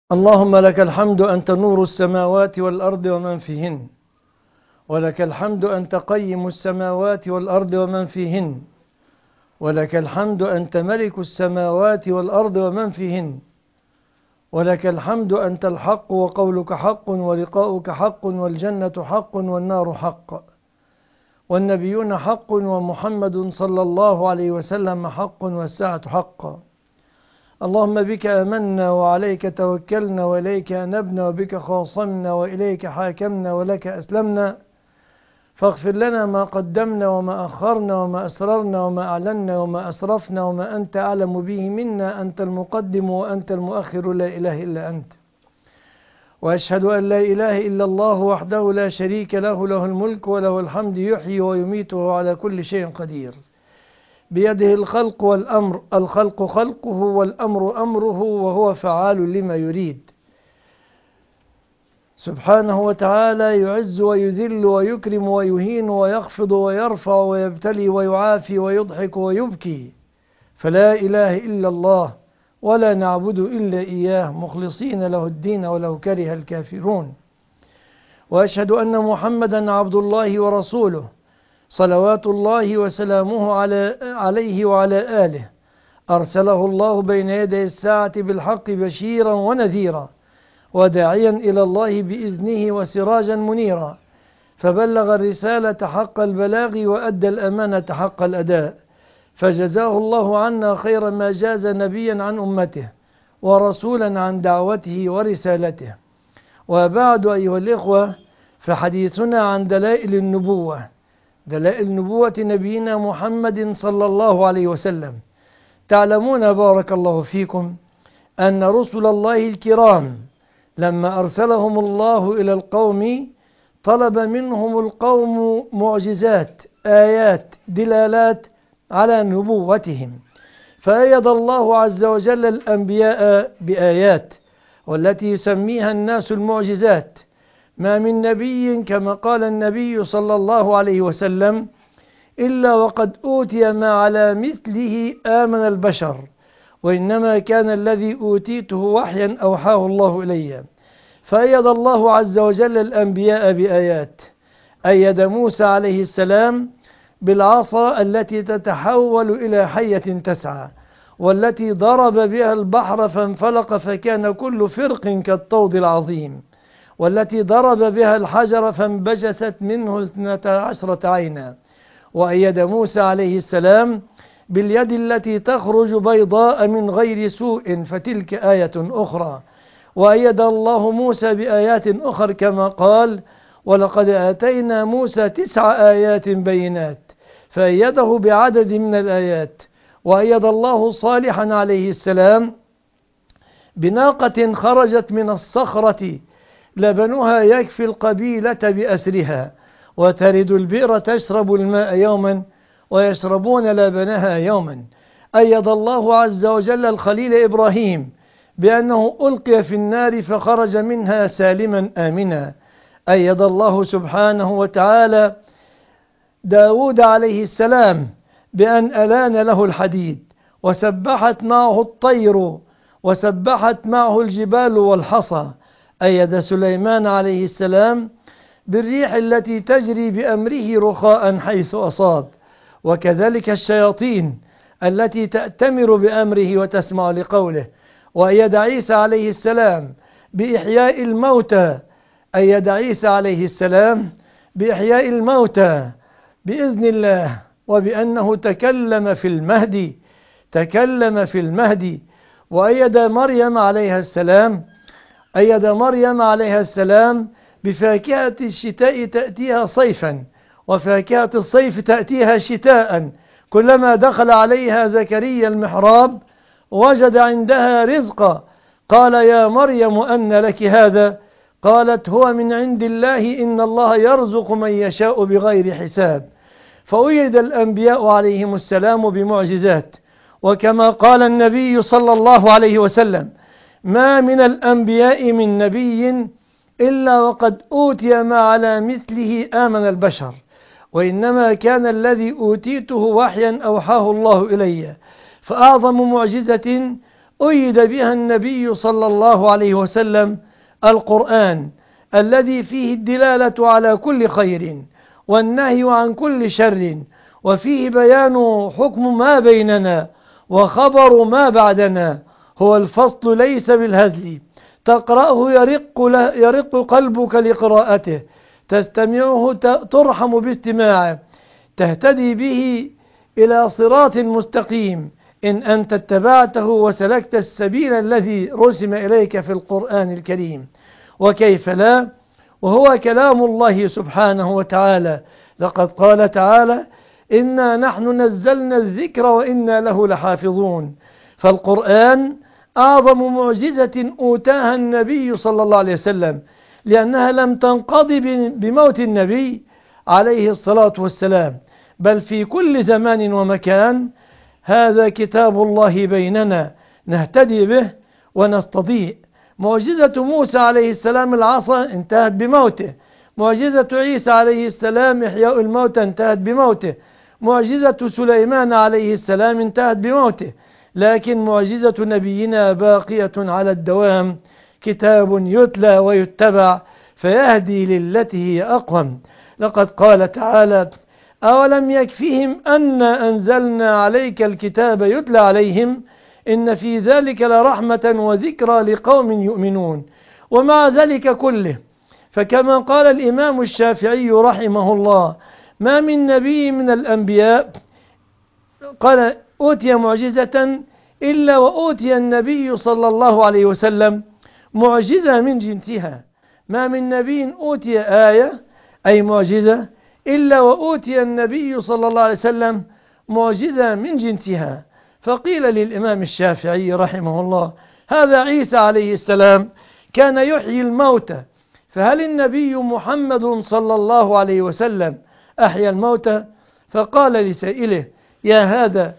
اللهم لك الحمد أنت نور السماوات والأرض ومن فيهن، ولك الحمد أنت قيم السماوات والأرض ومن فيهن، ولك الحمد أنت ملك السماوات والأرض ومن فيهن، ولك الحمد أنت الحق وقولك حق ولقاؤك حق والجنة حق والنار حق والنبيون حق ومحمد صلى الله عليه وسلم حق والساعة حق. اللهم بك آمنا وعليك توكلنا وإليك أنبنا وبك خاصمنا وإليك حاكمنا ولك أسلمنا، فاغفر لنا ما قدمنا وما أخرنا وما أسررنا وما أعلنا وما أسرفنا وما أنت أعلم به منا، أنت المقدم وأنت المؤخر، لا إله إلا أنت. وأشهد أن لا إله إلا الله وحده لا شريك له، له الملك وله الحمد، يحيي ويميت وهو على كل شيء قدير. بيده الخلق والأمر، الخلق خلقه والأمر أمره، وهو فعال لما يريد. سبحانه وتعالى يعز ويذل ويكرم ويهين ويخفض ويرفع ويبتلي ويعافي ويضحك ويبكي، فلا إله إلا الله ولا نعبد إلا إياه مخلصين له الدين ولو كره الكافرون. وأشهد أن محمدا عبد الله ورسوله صلوات الله وسلامه عليه وعلى آله، أرسله الله بين يدي الساعة بالحق بشيرا ونذيرا وداعيا إلى الله بإذنه وسراجا منيرا، فبلغ الرسالة حق البلاغ وأدى الأمانة حق الأداء، فجزاه الله عنا خير ما جاز نبيا عن أمته ورسولا عن دعوته ورسالته. وبعد أيها الإخوة، فحديثنا عن دلائل النبوة، دلائل نبوة نبينا محمد صلى الله عليه وسلم. تعلمون بارك الله فيكم أن رسل الله الكرام لما أرسلهم الله إلى القوم طلب منهم القوم معجزات، آيات، دلالات على نبوتهم، فأيد الله عز وجل الأنبياء بآيات، والتي يسميها الناس المعجزات. ما من نبي كما قال النبي صلى الله عليه وسلم إلا وقد أوتي ما على مثله آمن البشر، وإنما كان الذي أوتيته وحيا أوحاه الله إلي. فأيد الله عز وجل الأنبياء بآيات. أيد موسى عليه السلام بالعصا التي تتحول إلى حية تسعى، والتي ضرب بها البحر فانفلق فكان كل فرق كالطود العظيم، والتي ضرب بها الحجر فانبجست منه 12 عينا. وأيد موسى عليه السلام باليد التي تخرج بيضاء من غير سوء، فتلك آية أخرى. وأيد الله موسى بآيات أخرى كما قال: ولقد آتينا موسى 9 آيات بينات، فأيده بعدد من الآيات. وأيد الله صالحا عليه السلام بناقة خرجت من الصخرة لبنها يكفي القبيلة بأسرها، وترد البئر تشرب الماء يوما ويشربون لبنها يوما. أيد الله عز وجل الخليل إبراهيم بأنه ألقي في النار فخرج منها سالما آمنا. أيد الله سبحانه وتعالى داود عليه السلام بأن ألان له الحديد، وسبحت معه الطير، وسبحت معه الجبال والحصى. أيد سليمان عليه السلام بالريح التي تجري بأمره رخاء حيث أصاب، وكذلك الشياطين التي تأتمر بأمره وتسمع لقوله. وأيد عيسى عليه السلام بإحياء الموتى، أيد عيسى عليه السلام بإحياء الموتى بإذن الله، وبأنه تكلم في المهدي. وأيد مريم عليها السلام، أيد مريم عليها السلام بفاكهة الشتاء تأتيها صيفا، وفاكهة الصيف تأتيها شتاء. كلما دخل عليها زكريا المحراب وجد عندها رزقا، قال: يا مريم أن لك هذا؟ قالت: هو من عند الله، إن الله يرزق من يشاء بغير حساب. فأيد الأنبياء عليهم السلام بمعجزات. وكما قال النبي صلى الله عليه وسلم: ما من الأنبياء من نبي إلا وقد أوتي ما على مثله آمن البشر، وإنما كان الذي أوتيته وحيا أوحاه الله إلي. فأعظم معجزة أيد بها النبي صلى الله عليه وسلم القرآن الذي فيه الدلالة على كل خير والنهي عن كل شر، وفيه بيان حكم ما بيننا وخبر ما بعدنا. هو الفصل ليس بالهزل، تقرأه يرق قلبك لقراءته، تستمعه ترحم باستماعه، تهتدي به إلى صراط مستقيم إن أنت اتبعته وسلكت السبيل الذي رسم إليك في القرآن الكريم. وكيف لا، وهو كلام الله سبحانه وتعالى. لقد قال تعالى: إنا نحن نزلنا الذكر وإنا له لحافظون. فالقرآن أعظم معجزة أوتاها النبي صلى الله عليه وسلم، لأنها لم تنقضي بموت النبي عليه الصلاة والسلام، بل في كل زمان ومكان هذا كتاب الله بيننا نهتدي به ونستضيء. معجزة موسى عليه السلام العصا انتهت بموته، معجزة عيسى عليه السلام إحياء الموتى انتهت بموته، معجزة سليمان عليه السلام انتهت بموته، لكن معجزة نبينا باقية على الدوام، كتاب يتلى ويتبع فيهدي للتي هي أقوم. لقد قال تعالى: أولم يكفهم أن أنزلنا عليك الكتاب يتلى عليهم إن في ذلك لرحمة وذكرى لقوم يؤمنون. ومع ذلك كله، فكما قال الإمام الشافعي رحمه الله: ما من نبي من الأنبياء قال أوتي معجزة إلا وأوتي النبي صلى الله عليه وسلم معجزة من جنسها. ما من نبي أوتي آية أي معجزة إلا وأوتي النبي صلى الله عليه وسلم معجزة من جنسها. فقيل للإمام الشافعي رحمه الله: هذا عيسى عليه السلام كان يحيي الموتى، فهل النبي محمد صلى الله عليه وسلم أحيا الموتى؟ فقال لسائله: يا هذا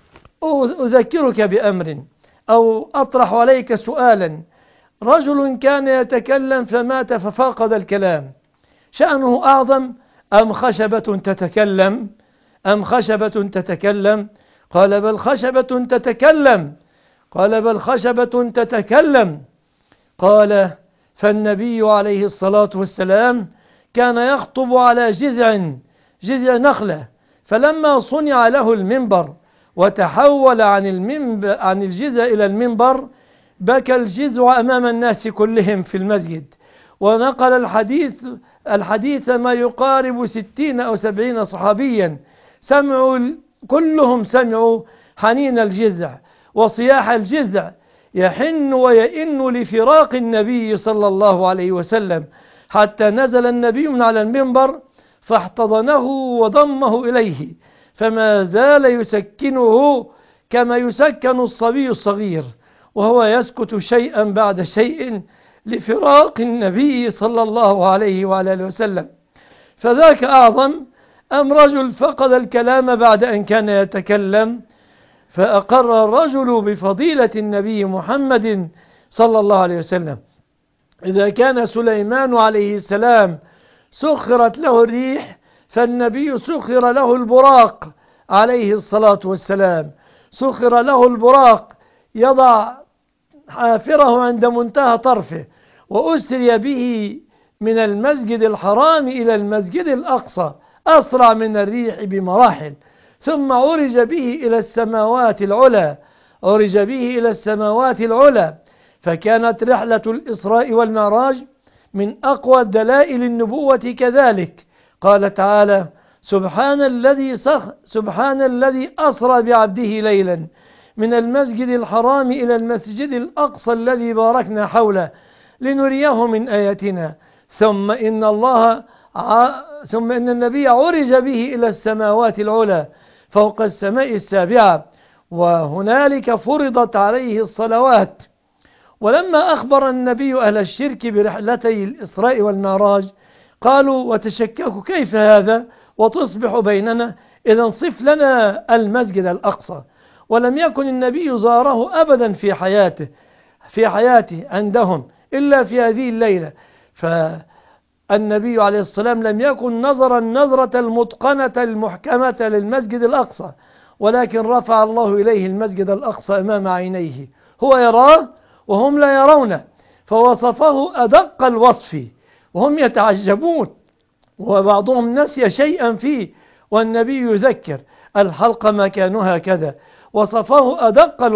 أذكرك بأمر أو أطرح عليك سؤالا. رجل كان يتكلم فمات ففاقد الكلام، شأنه أعظم أم خشبة تتكلم؟ أم خشبة تتكلم؟ قال: بل خشبة تتكلم. قال: بل خشبة تتكلم. قال: فالنبي عليه الصلاة والسلام كان يخطب على جذع نخلة، فلما صنع له المنبر وتحول عن الجذع إلى المنبر بكى الجذع أمام الناس كلهم في المسجد، ونقل الحديث ما يقارب 60 أو 70 صحابيا كلهم سمعوا حنين الجذع وصياح الجذع يحن ويئن لفراق النبي صلى الله عليه وسلم، حتى نزل النبي من على المنبر فاحتضنه وضمه إليه، فما زال يسكنه كما يسكن الصبي الصغير، وهو يسكت شيئا بعد شيء لفراق النبي صلى الله عليه وآله وسلم. فذاك أعظم أم رجل فقد الكلام بعد أن كان يتكلم؟ فأقر الرجل بفضيلة النبي محمد صلى الله عليه وسلم. إذا كان سليمان عليه السلام سخرت له الريح، فالنبي سخر له البراق عليه الصلاة والسلام، سخر له البراق يضع حافره عند منتهى طرفه، وأسري به من المسجد الحرام إلى المسجد الأقصى أسرع من الريح بمراحل، ثم عرج به إلى السماوات العلى، عرج به إلى السماوات العلى. فكانت رحلة الإسراء والمعراج من أقوى دلائل النبوة كذلك. قال تعالى: سبحان الذي أسرى بعبده ليلا من المسجد الحرام إلى المسجد الأقصى الذي باركنا حوله لنريه من آياتنا. ثم إن النبي عرج به إلى السماوات العلى فوق السماء السابعة، وهنالك فرضت عليه الصلوات. ولما أخبر النبي أهل الشرك برحلتي الإسراء والمعراج قالوا وتشككوا: كيف هذا وتصبح بيننا؟ إذا صف لنا المسجد الأقصى. ولم يكن النبي زاره أبدا في حياته عندهم إلا في هذه الليلة. فالنبي عليه السلام لم يكن نظر النظرة المتقنة المحكمة للمسجد الأقصى، ولكن رفع الله إليه المسجد الأقصى أمام عينيه. هو يراه وهم لا يرونه، فوصفه أدق الوصف وهم يتعجبون، وبعضهم نسي شيئا فيه والنبي يذكر: الحلقة مكانها كذا. وصفه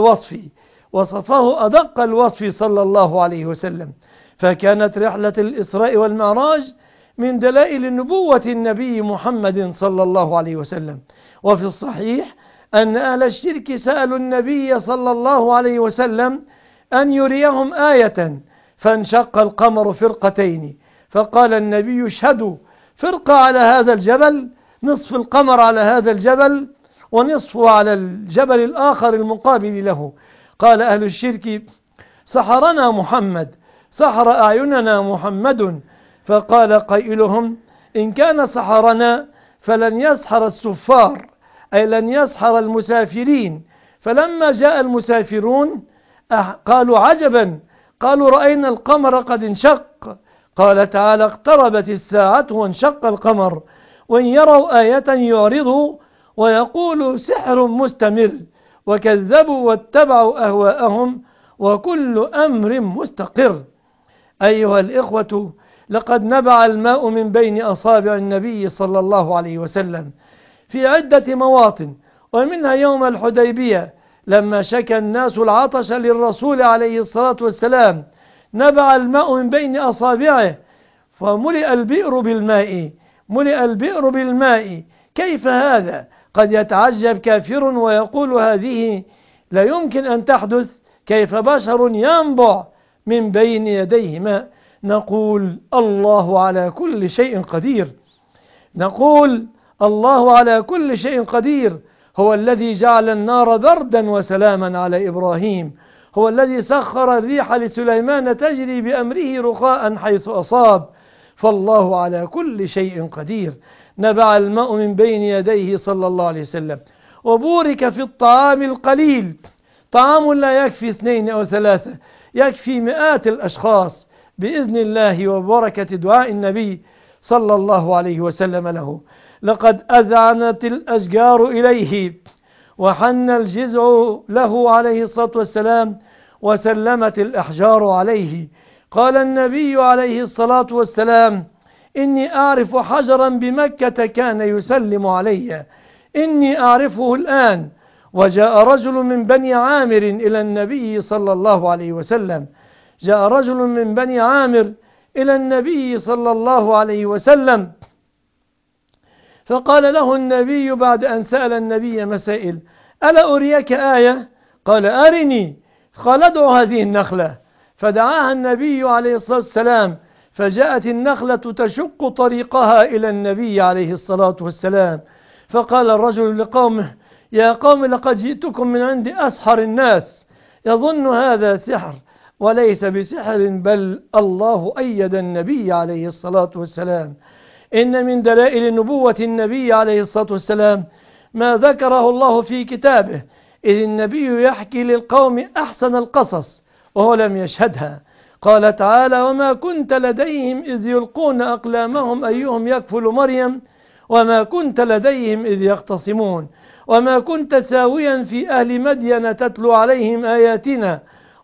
أدق الوصف صلى الله عليه وسلم. فكانت رحلة الإسراء والمعراج من دلائل نبوة النبي محمد صلى الله عليه وسلم. وفي الصحيح أن أهل الشرك سألوا النبي صلى الله عليه وسلم أن يريهم آية، فانشق القمر فرقتين، فقال النبي: اشهدوا، فرقة على هذا الجبل، نصف القمر على هذا الجبل ونصفه على الجبل الآخر المقابل له. قال أهل الشرك: سحرنا محمد، سحر أعيننا محمد. فقال قائلهم: إن كان سحرنا فلن يسحر السفار، أي لن يسحر المسافرين. فلما جاء المسافرون قالوا: عجبا، قالوا: رأينا القمر قد انشق. قال تعالى: اقتربت الساعة وانشق القمر، وإن يروا آية يعرضوا ويقولوا سحر مستمر، وكذبوا واتبعوا أهواءهم، وكل أمر مستقر. أيها الإخوة، لقد نبع الماء من بين أصابع النبي صلى الله عليه وسلم في عدة مواطن، ومنها يوم الحديبية لما شكى الناس العطش للرسول عليه الصلاة والسلام، نبع الماء من بين أصابعه فملئ البئر بالماء. كيف هذا؟ قد يتعجب كافر ويقول: هذه لا يمكن أن تحدث، كيف بشر ينبع من بين يديه ماء؟ نقول: الله على كل شيء قدير. هو الذي جعل النار بردا وسلاما على إبراهيم، هو الذي سخر الريح لسليمان تجري بأمره رخاء حيث أصاب، فالله على كل شيء قدير. نبع الماء من بين يديه صلى الله عليه وسلم. وبورك في الطعام القليل، طعام لا يكفي 2 أو 3، يكفي مئات الأشخاص بإذن الله وبركة دعاء النبي صلى الله عليه وسلم له. لقد أذعنت الأشجار إليه وحن الجذع له عليه الصلاة والسلام، وسلمت الأحجار عليه. قال النبي عليه الصلاة والسلام: إني أعرف حجرا بمكة كان يسلم علي، إني أعرفه الآن. وجاء رجل من بني عامر إلى النبي صلى الله عليه وسلم، فقال له النبي بعد أن سأل النبي مسائل: ألا أريك آية؟ قال: أرني. قال: ادع هذه النخلة. فدعاها النبي عليه الصلاة والسلام، فجاءت النخلة تشق طريقها إلى النبي عليه الصلاة والسلام. فقال الرجل لقومه: يا قوم، لقد جئتكم من عند أسحر الناس، يظن هذا سحر وليس بسحر، بل الله أيد النبي عليه الصلاة والسلام. إن من دلائل نبوة النبي عليه الصلاة والسلام ما ذكره الله في كتابه، إذ النبي يحكي للقوم أحسن القصص وهو لم يشهدها. قال تعالى: وما كنت لديهم إذ يلقون أقلامهم أيهم يكفل مريم، وما كنت لديهم إذ يختصمون، وما كنت ساويا في أهل مدين تتلو عليهم آياتنا،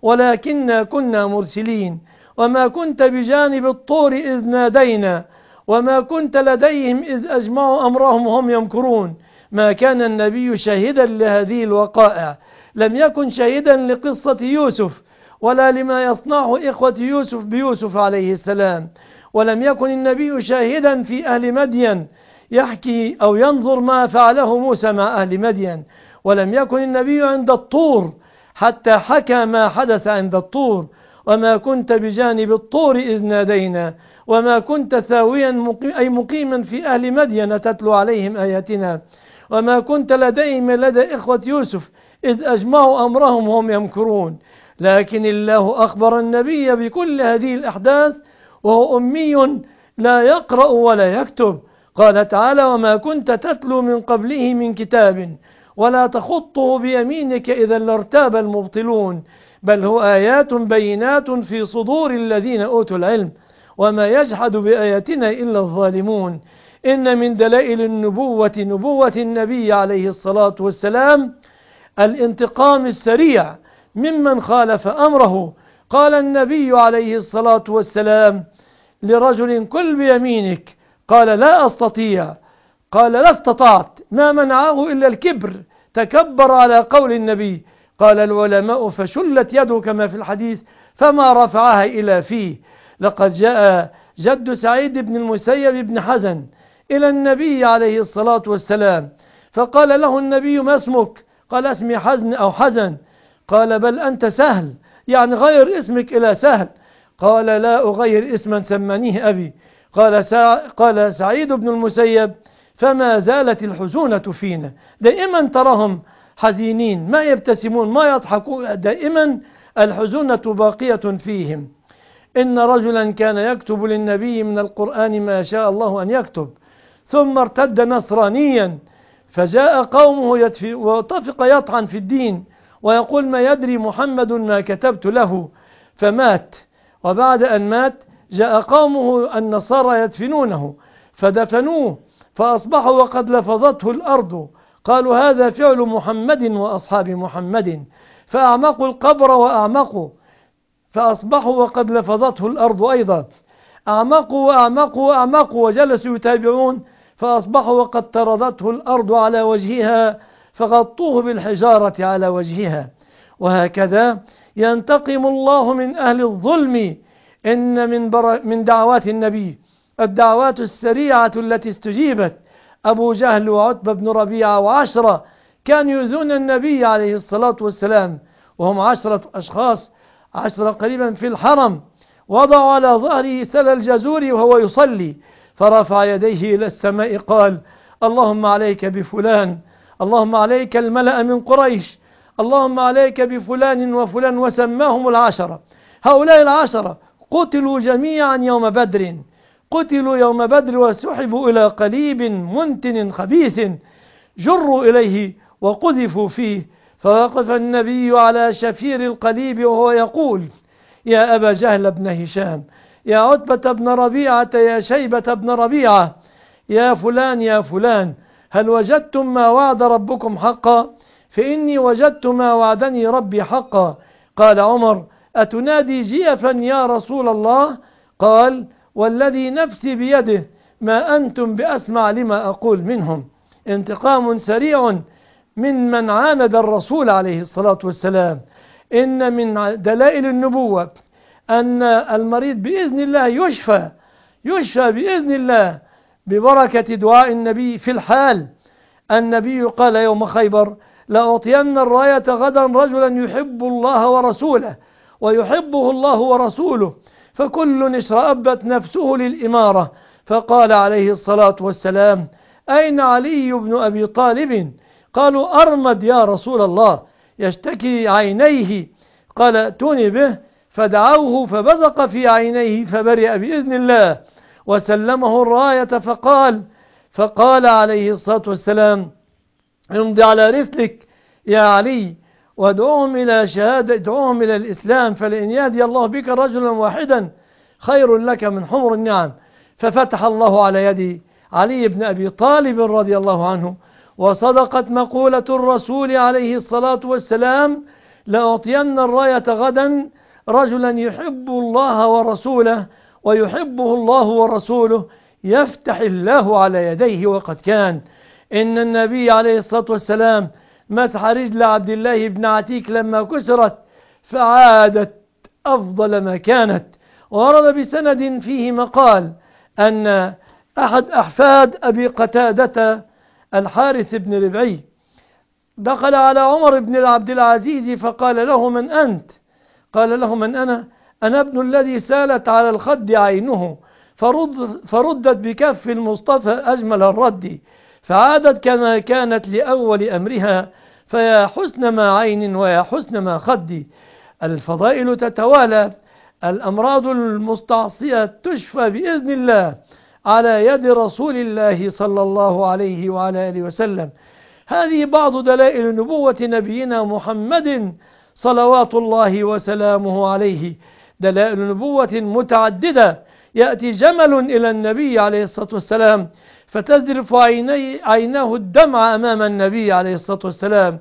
ولكننا كنا مرسلين، وما كنت بجانب الطور إذ نادينا، وما كنت لديهم إذ أجمعوا أمرهم وهم يمكرون. ما كان النبي شاهدا لهذه الوقائع، لم يكن شاهدا لقصة يوسف ولا لما يصنعه إخوة يوسف بيوسف عليه السلام، ولم يكن النبي شاهدا في أهل مدين يحكي أو ينظر ما فعله موسى مع أهل مدين، ولم يكن النبي عند الطور حتى حكى ما حدث عند الطور. وما كنت بجانب الطور إذ نادينا، وما كنت ثاويا أي مقيما في أهل مدين تتلو عليهم آياتنا، وما كنت لديهم لدى إخوة يوسف إذ أجمعوا أمرهم وهم يمكرون. لكن الله أخبر النبي بكل هذه الأحداث وهو أمي لا يقرأ ولا يكتب. قال تعالى: وما كنت تتلو من قبله من كتاب ولا تخطه بيمينك إذا لارتاب المبطلون، بل هو آيات بينات في صدور الذين أوتوا العلم، وما يجحد بآياتنا إلا الظالمون. إن من دلائل النبوة نبوة النبي عليه الصلاة والسلام الانتقام السريع. ممن خالف أمره. قال النبي عليه الصلاة والسلام لرجل: كل بيمينك. قال: لا أستطيع. قال: لا استطعت. ما منعه إلا الكبر، تكبر على قول النبي. قال العلماء: فشلت يده كما في الحديث فما رفعها إلى فيه. لقد جاء جد سعيد بن المسيب بن حزن إلى النبي عليه الصلاة والسلام، فقال له النبي: ما اسمك؟ قال: اسمي حزن أو حزن. قال: بل أنت سهل، يعني غير اسمك إلى سهل. قال: لا أغير اسما سمانيه أبي. قال سعيد بن المسيب: فما زالت الحزونة فينا، دائما تراهم حزينين، ما يبتسمون ما يضحكون، دائما الحزونة باقية فيهم. إن رجلا كان يكتب للنبي من القرآن ما شاء الله أن يكتب، ثم ارتد نصرانيا، فجاء قومه وطفق يطعن في الدين ويقول: ما يدري محمد ما كتبت له، فمات. وبعد أن مات جاء قومه النصارى يدفنونه، فدفنوه، فأصبحوا وقد لفظته الأرض. قالوا: هذا فعل محمد وأصحاب محمد. فأعمقوا القبر وأعمقوا، فأصبحوا وقد لفظته الأرض أيضا. أعمقوا وأعمقوا وأعمقوا وجلسوا يتابعون، فأصبحوا وقد طردته الأرض على وجهها، فغطوه بالحجارة على وجهها. وهكذا ينتقم الله من أهل الظلم. إن من دعوات النبي الدعوات السريعة التي استجيبت. أبو جهل وعتبة بن ربيعة وعشرة كانوا يؤذون النبي عليه الصلاة والسلام، وهم 10 أشخاص، 10 قريبا في الحرم، وضعوا على ظهره سل الجزور وهو يصلي، فرفع يديه إلى السماء قال: اللهم عليك بفلان، اللهم عليك الملأ من قريش، اللهم عليك بفلان وفلان، وسماهم 10. هؤلاء 10 قتلوا جميعا يوم بدر، قتلوا يوم بدر وسحبوا إلى قليب منتن خبيث، جروا إليه وقذفوا فيه. فوقف النبي على شفير القليب وهو يقول: يا أبا جهل بن هشام، يا عتبة بن ربيعة، يا شيبة بن ربيعة، يا فلان يا فلان، هل وجدتم ما وعد ربكم حقا؟ فإني وجدت ما وعدني ربي حقا. قال عمر: أتنادي جيفا يا رسول الله؟ قال: والذي نفسي بيده ما أنتم بأسمع لما أقول منهم. انتقام سريع من عاند الرسول عليه الصلاة والسلام. إن من دلائل النبوة أن المريض بإذن الله يشفى بإذن الله ببركة دعاء النبي في الحال. النبي قال يوم خيبر: لأعطين الراية غدا رجلا يحب الله ورسوله ويحبه الله ورسوله، فكل اشرأبت نفسه للإمارة. فقال عليه الصلاة والسلام: أين علي بن أبي طالب؟ قالوا: أرمد يا رسول الله، يشتكي عينيه. قال: ائتوني به. فدعوه فبزق في عينيه فبرئ بإذن الله، وسلمه الراية. فقال عليه الصلاة والسلام: امضي على رسلك يا علي، وادعوهم إلى شهادة، ادعوهم إلى الإسلام، فلئن يهدي الله بك رجلا واحدا خير لك من حمر النعم. ففتح الله على يد علي بن أبي طالب رضي الله عنه، وصدقت مقولة الرسول عليه الصلاة والسلام: لأعطين الراية غدا رجلا يحب الله ورسوله ويحبه الله ورسوله، يفتح الله على يديه. وقد كان. إن النبي عليه الصلاة والسلام مسح رجل عبد الله بن عتيك لما كسرت فعادت أفضل ما كانت. ورد بسند فيه مقال أن أحد أحفاد أبي قتادة الحارث بن ربعي دخل على عمر بن عبد العزيز فقال له: من أنت؟ قال له: من أنا؟ أنا ابن الذي سالت على الخد عينه فردت بكف المصطفى أجمل الرد، فعادت كما كانت لأول أمرها، فيا حسن ما عين ويا حسن ما خد. الفضائل تتوالى، الأمراض المستعصية تشفى بإذن الله على يد رسول الله صلى الله عليه وعلى آله وسلم. هذه بعض دلائل نبوة نبينا محمد صلوات الله وسلامه عليه. دلائل نبوة متعددة. يأتي جمل إلى النبي عليه الصلاة والسلام فتذرف عيناه الدمع أمام النبي عليه الصلاة والسلام،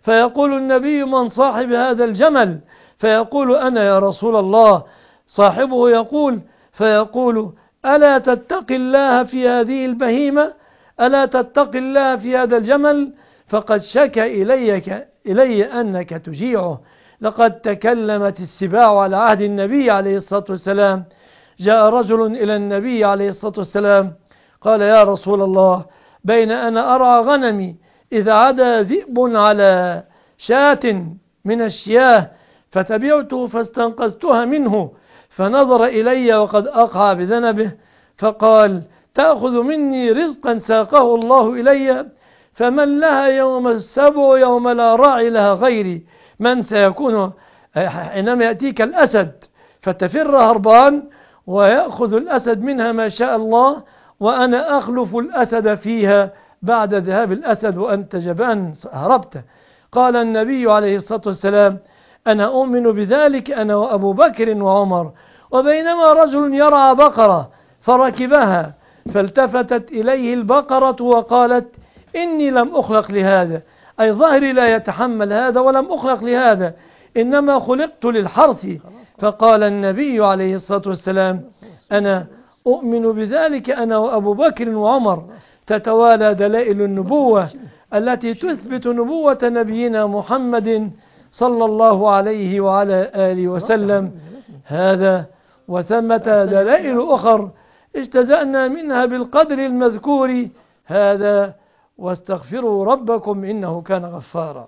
فيقول النبي: من صاحب هذا الجمل؟ فيقول: أنا يا رسول الله. صاحبه يقول فيقول: ألا تتقي الله في هذه البهيمة؟ ألا تتقي الله في هذا الجمل؟ فقد شكى إلي أنك تجيعه. لقد تكلمت السباع على عهد النبي عليه الصلاة والسلام. جاء رجل إلى النبي عليه الصلاة والسلام قال: يا رسول الله، بين أنا أرعى غنمي إذا عدا ذئب على شاة من الشياه، فتبعته فاستنقذتها منه، فنظر إلي وقد أقع بذنبه، فقال: تأخذ مني رزقا ساقه الله إلي؟ فمن لها يوم السبع يوم لا راعي لها غيري؟ من سيكون حينما يأتيك الأسد فتفر هربان ويأخذ الأسد منها ما شاء الله، وأنا أخلف الأسد فيها بعد ذهاب الأسد وأنت جبان هربت؟ قال النبي عليه الصلاة والسلام: أنا أؤمن بذلك أنا وأبو بكر وعمر. وبينما رجل يرعى بقرة فركبها، فالتفتت إليه البقرة وقالت: إني لم أخلق لهذا، أي ظهري لا يتحمل هذا ولم أخلق لهذا، إنما خلقت للحرث. فقال النبي عليه الصلاة والسلام: أنا أؤمن بذلك أنا وأبو بكر وعمر. تتوالى دلائل النبوة التي تثبت نبوة نبينا محمد صلى الله عليه وعلى آله وسلم. هذا وثمة دلائل أخر اجتزأنا منها بالقدر المذكور هذا، واستغفروا ربكم إنه كان غفارا.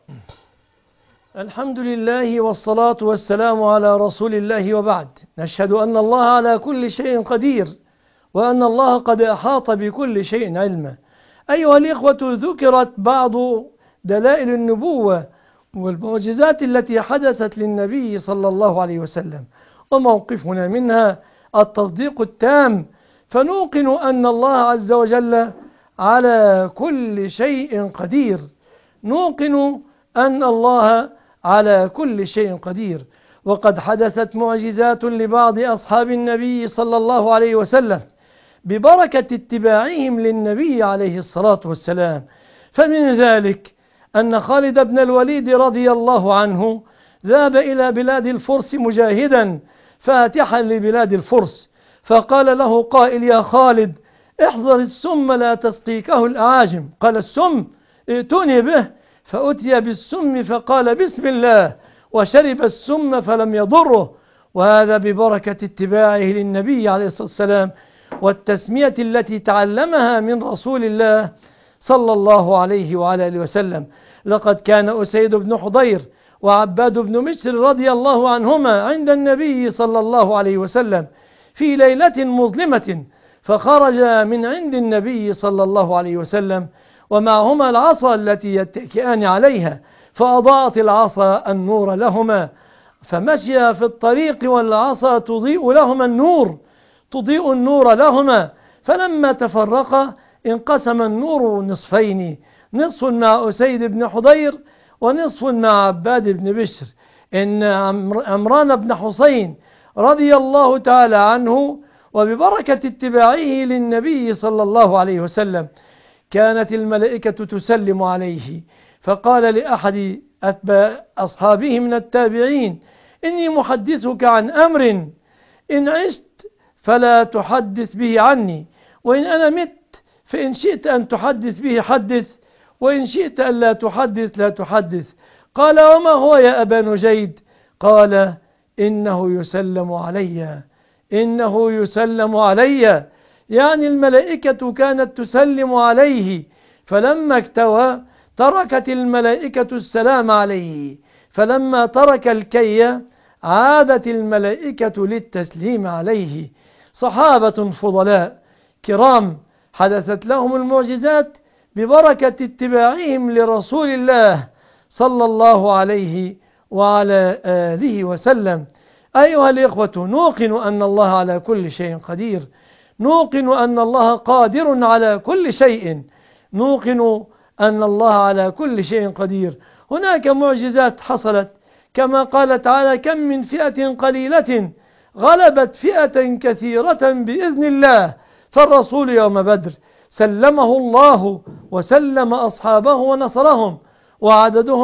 الحمد لله والصلاة والسلام على رسول الله، وبعد. نشهد أن الله على كل شيء قدير، وأن الله قد أحاط بكل شيء علما. أيها الإخوة، ذكرت بعض دلائل النبوة والمعجزات التي حدثت للنبي صلى الله عليه وسلم، وموقفنا منها التصديق التام، فنوقن أن الله عز وجل على كل شيء قدير. نوقن أن الله على كل شيء قدير. وقد حدثت معجزات لبعض أصحاب النبي صلى الله عليه وسلم ببركة اتباعهم للنبي عليه الصلاة والسلام. فمن ذلك أن خالد بن الوليد رضي الله عنه ذهب إلى بلاد الفرس مجاهدا فاتحا لبلاد الفرس، فقال له قائل: يا خالد، احذر السم لا تسقيكه الأعاجم. قال: السم؟ ائتوني به. فأتي بالسم فقال: بسم الله، وشرب السم فلم يضره. وهذا ببركة اتباعه للنبي عليه الصلاة والسلام والتسمية التي تعلمها من رسول الله صلى الله عليه وعلى آله وسلم. لقد كان أسيد بن حضير وعباد بن مشر رضي الله عنهما عند النبي صلى الله عليه وسلم في ليلة مظلمة، فخرج من عند النبي صلى الله عليه وسلم ومعهما العصا التي يتكئان عليها، فأضاءت العصا النور لهما، فمشي في الطريق والعصا تضيء لهما النور، تضيء النور لهما. فلما تفرقا انقسم النور نصفين، نصف مع أسيد بن حضير ونصف مع عباد بن بشر. إن عمران بن حسين رضي الله تعالى عنه وببركة اتباعه للنبي صلى الله عليه وسلم كانت الملائكة تسلم عليه، فقال لأحد أصحابه من التابعين: إني محدثك عن أمر إن عشت فلا تحدث به عني، وإن أنا مت فإن شئت أن تحدث به حدث، وإن شئت أن لا تحدث لا تحدث. قال: وما هو يا أبا نجيد؟ قال: إنه يسلم علي، إنه يسلم علي، يعني الملائكة كانت تسلم عليه، فلما اكتوى تركت الملائكة السلام عليه، فلما ترك الكي عادت الملائكة للتسليم عليه. صحابة فضلاء كرام حدثت لهم المعجزات ببركة اتباعهم لرسول الله صلى الله عليه وعلى آله وسلم. أيها الإخوة، نوقن أن الله على كل شيء قدير، نوقن أن الله قادر على كل شيء، نوقن أن الله على كل شيء قدير. هناك معجزات حصلت كما قال تعالى: كم من فئة قليلة غلبت فئة كثيرة بإذن الله. فالرسول يوم بدر سلمه الله وسلم أصحابه ونصرهم، وعددهم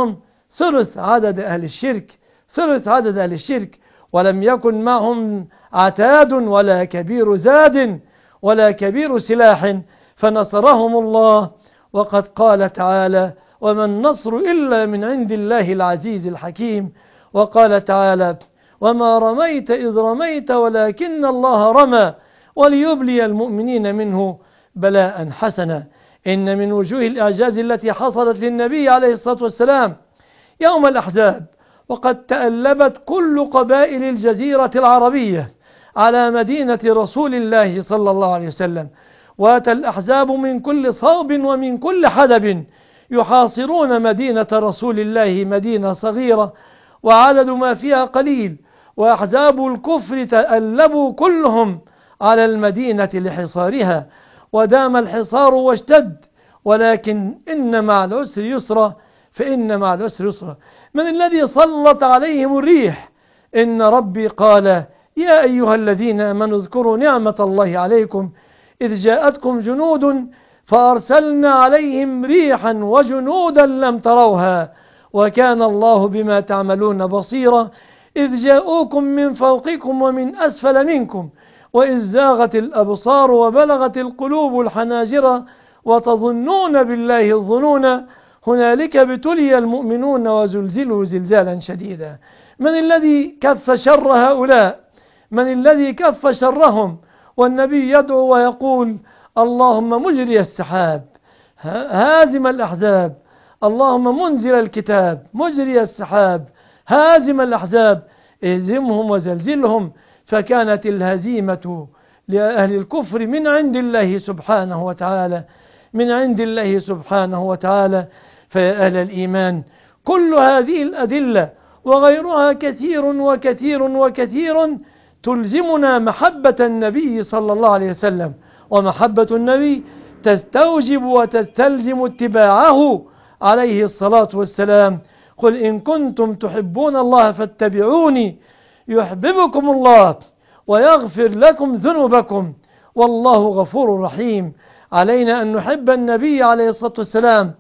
ثلث عدد أهل الشرك، ثلث عدد أهل الشرك، ولم يكن معهم عتاد ولا كبير زاد ولا كبير سلاح فنصرهم الله. وقد قال تعالى: وما النصر إلا من عند الله العزيز الحكيم. وقال تعالى: وما رميت إذ رميت ولكن الله رمى وليبلي المؤمنين منه بلاء حسنا. إن من وجوه الإعجاز التي حصلت للنبي عليه الصلاة والسلام يوم الأحزاب، وقد تألبت كل قبائل الجزيرة العربية على مدينة رسول الله صلى الله عليه وسلم، وأتى الأحزاب من كل صوب ومن كل حدب يحاصرون مدينة رسول الله، مدينة صغيرة وعدد ما فيها قليل، وأحزاب الكفر تألبوا كلهم على المدينة لحصارها، ودام الحصار واشتد، ولكن إن مع العسر يسرا، فإن مع العسر يسرا. من الذي سلط عليهم الريح؟ إن ربي قال: يا أيها الذين آمنوا اذكروا نعمة الله عليكم إذ جاءتكم جنود فأرسلنا عليهم ريحا وجنودا لم تروها وكان الله بما تعملون بصيرا إذ جاءوكم من فوقكم ومن أسفل منكم وإذ زاغت الأبصار وبلغت القلوب الحناجر وتظنون بالله الظنون هنالك ابتلي المؤمنون وزلزلوا زلزالا شديدا. من الذي كف شر هؤلاء؟ من الذي كف شرهم؟ والنبي يدعو ويقول: اللهم مجري السحاب هازم الأحزاب، اللهم منزل الكتاب مجري السحاب هازم الأحزاب اهزمهم وزلزلهم. فكانت الهزيمة لأهل الكفر من عند الله سبحانه وتعالى، من عند الله سبحانه وتعالى. فيا أهل الإيمان، كل هذه الأدلة وغيرها كثير وكثير وكثير تلزمنا محبة النبي صلى الله عليه وسلم، ومحبة النبي تستوجب وتستلزم اتباعه عليه الصلاة والسلام. قل إن كنتم تحبون الله فاتبعوني يحببكم الله ويغفر لكم ذنوبكم والله غفور رحيم. علينا أن نحب النبي عليه الصلاة والسلام،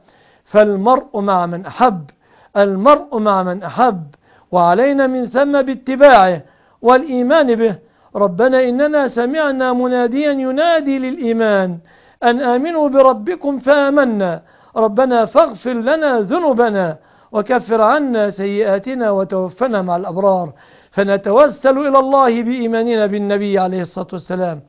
فالمرء مع من أحب، المرء مع من أحب، وعلينا من ثم باتباعه والإيمان به. ربنا إننا سمعنا مناديا ينادي للإيمان أن آمنوا بربكم فآمنا ربنا فاغفر لنا ذنوبنا وكفر عنا سيئاتنا وتوفنا مع الأبرار. فنتوسل إلى الله بإيماننا بالنبي عليه الصلاة والسلام،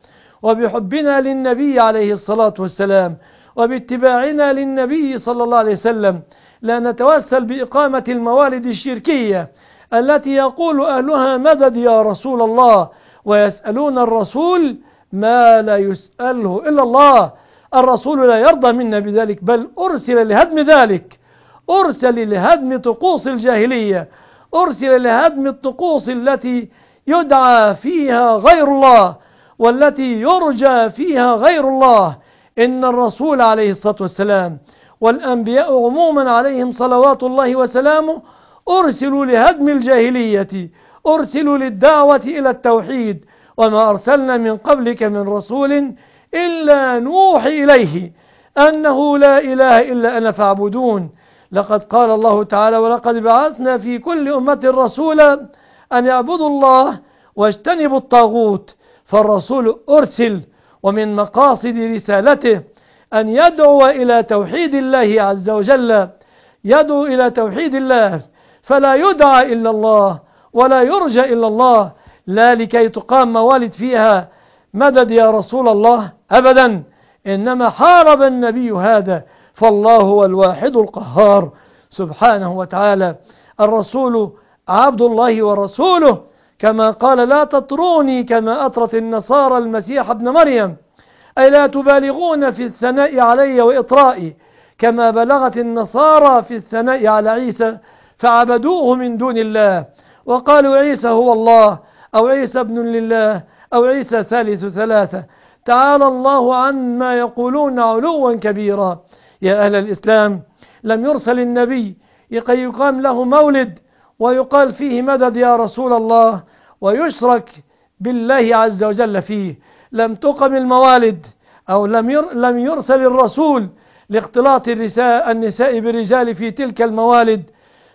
وبحبنا للنبي عليه الصلاة والسلام، وباتباعنا للنبي صلى الله عليه وسلم. لا نتوسل بإقامة الموالد الشركية التي يقول أهلها: مدد يا رسول الله، ويسألون الرسول ما لا يسأله إلا الله. الرسول لا يرضى منا بذلك، بل أرسل لهدم ذلك، أرسل لهدم طقوس الجاهلية، أرسل لهدم الطقوس التي يدعى فيها غير الله والتي يرجى فيها غير الله. إن الرسول عليه الصلاة والسلام والأنبياء عموما عليهم صلوات الله وسلامه أرسلوا لهدم الجاهلية، أرسلوا للدعوة إلى التوحيد. وما أرسلنا من قبلك من رسول إلا نوحي إليه أنه لا إله إلا أنا فاعبدون. لقد قال الله تعالى: ولقد بعثنا في كل أمة رسولا أن يعبدوا الله واجتنبوا الطاغوت. فالرسول أرسل، ومن مقاصد رسالته أن يدعو إلى توحيد الله عز وجل، يدعو إلى توحيد الله، فلا يدعى إلا الله ولا يرجى إلا الله، لا لكي تقام موالد فيها مدد يا رسول الله أبدا، إنما حارب النبي هذا. فالله هو الواحد القهار سبحانه وتعالى. الرسول عبد الله ورسوله، كما قال: لا تطروني كما أطرت النصارى المسيح ابن مريم، أي لا تبالغون في الثناء علي وإطرائي كما بلغت النصارى في الثناء على عيسى فعبدوه من دون الله، وقالوا عيسى هو الله أو عيسى ابن لله أو عيسى ثالث ثلاثة. تعالى الله عما يقولون علوا كبيرا. يا أهل الإسلام، لم يرسل النبي لكي يقام له مولد ويقال فيه مدد يا رسول الله ويشرك بالله عز وجل فيه. لم تقم الموالد أو لم يرسل الرسول لاختلاط النساء بالرجال في تلك الموالد،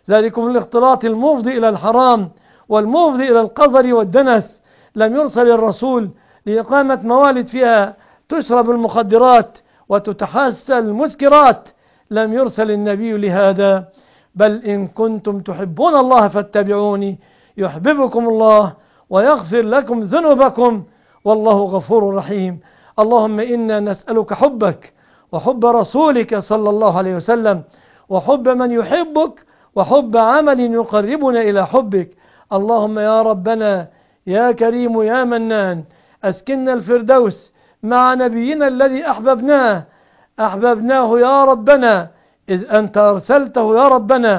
ذلكم الاختلاط المفضي إلى الحرام والمفضي إلى القذر والدنس. لم يرسل الرسول لإقامة موالد فيها تشرب المخدرات وتتحسى المسكرات، لم يرسل النبي لهذا، بل إن كنتم تحبون الله فاتبعوني يحببكم الله ويغفر لكم ذنوبكم والله غفور رحيم. اللهم إنا نسألك حبك وحب رسولك صلى الله عليه وسلم وحب من يحبك وحب عمل يقربنا إلى حبك. اللهم يا ربنا يا كريم يا منان أسكننا الفردوس مع نبينا الذي أحببناه يا ربنا إذ أنت أرسلته يا ربنا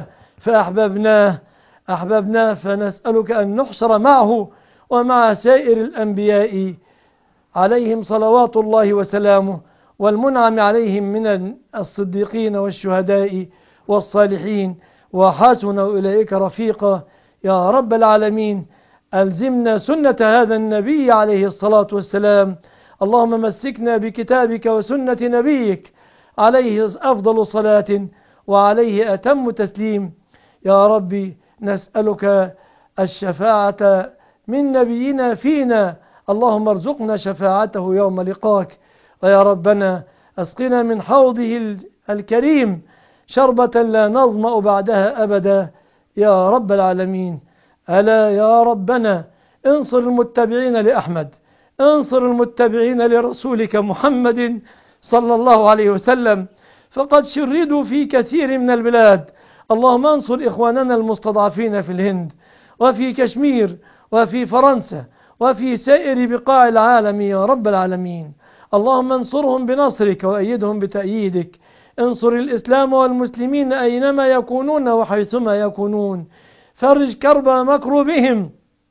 فأحببناه فنسألك أن نحشر معه ومع سائر الأنبياء عليهم صلوات الله وسلامه والمنعم عليهم من الصديقين والشهداء والصالحين وحسن أولئك رفيقا يا رب العالمين. ألزمنا سنة هذا النبي عليه الصلاة والسلام. اللهم مسكنا بكتابك وسنة نبيك عليه أفضل صلاة وعليه أتم تسليم. يا ربي نسألك الشفاعة من نبينا فينا، اللهم ارزقنا شفاعته يوم لقاك. ويا ربنا أسقنا من حوضه الكريم شربة لا نظمأ بعدها أبدا يا رب العالمين. ألا يا ربنا انصر المتبعين لأحمد، انصر المتبعين لرسولك محمد صلى الله عليه وسلم، فقد شردوا في كثير من البلاد. اللهم انصر إخواننا المستضعفين في الهند وفي كشمير وفي فرنسا وفي سائر بقاع العالم يا رب العالمين. اللهم انصرهم بنصرك وأيدهم بتأييدك. انصر الإسلام والمسلمين أينما يكونون وحيثما يكونون. فرج كرب مكروبهم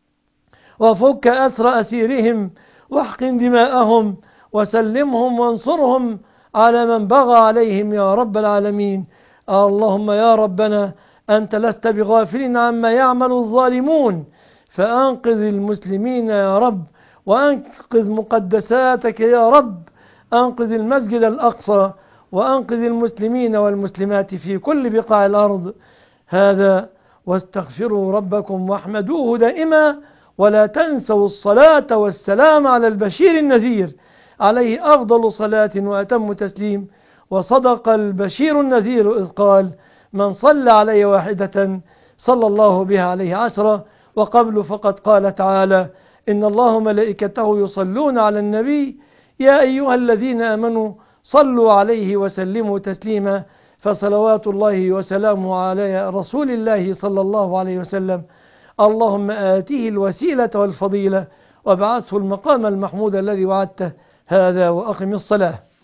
وفك أسر أسيرهم واحقن دماءهم وسلمهم وانصرهم على من بغى عليهم يا رب العالمين. اللهم يا ربنا أنت لست بغافل عما يعمل الظالمون، فأنقذ المسلمين يا رب وأنقذ مقدساتك يا رب. أنقذ المسجد الأقصى وأنقذ المسلمين والمسلمات في كل بقاع الأرض. هذا واستغفروا ربكم واحمدوه دائما ولا تنسوا الصلاة والسلام على البشير النذير عليه أفضل صلاة وأتم تسليم. وصدق البشير النذير إذ قال من صلى علي واحدة صلى الله بها عليه 10. وقبل فقد قال تعالى إن الله ملائكته يصلون على النبي يا أيها الذين آمنوا صلوا عليه وسلموا تسليما. فصلوات الله وسلامه على رسول الله صلى الله عليه وسلم. اللهم آته الوسيلة والفضيلة وابعثه المقام المحمود الذي وعدته. هذا وأقم الصلاة.